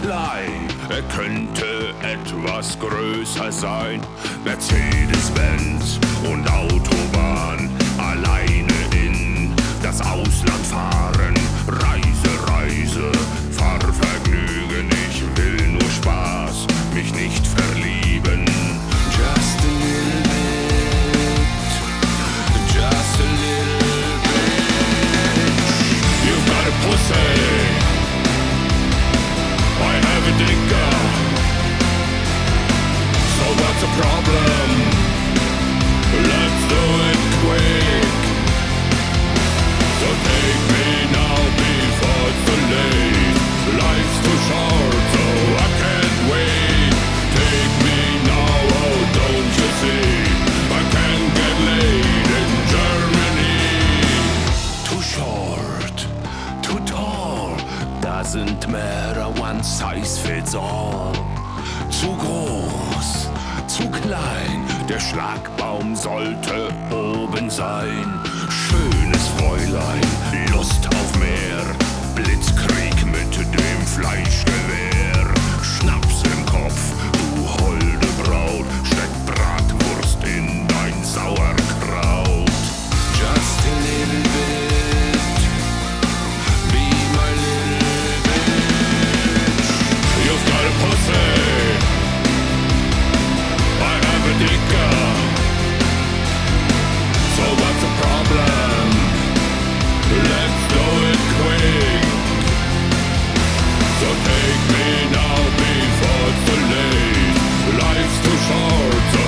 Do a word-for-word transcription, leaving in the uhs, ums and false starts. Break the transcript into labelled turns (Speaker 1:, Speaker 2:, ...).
Speaker 1: klein, er könnte etwas größer sein. Mercedes-Benz und Autobahn, alleine in das Ausland fahren. Reise, Reise, Fahrvergnügen, ich will nur Spaß, mich nicht verlieben. Just a little bit, just a little bit. You've got a pussy, I have a dicker. So what's the problem? Let's do it quick. So take me now before it's too late. Life's too short, so I can't wait. Take me now, oh don't you see? I can't get laid in Germany. Too short, too tall, doesn't matter, one size fits all. Zu groß, zu klein, der Schlagbaum sollte oben sein. Schönes Fräulein, Lust auf mehr, Blitzkrieg mit dem Fleischgewehr. Schnaps im Kopf, du holde Braut, steck Bratwurst in dein Sauerkraut. Just a little bit, be my little bitch. You've got a pussy, I have a dicker. So what's the problem? Let's do it quick. So take me now before it's too late. Life's too short, so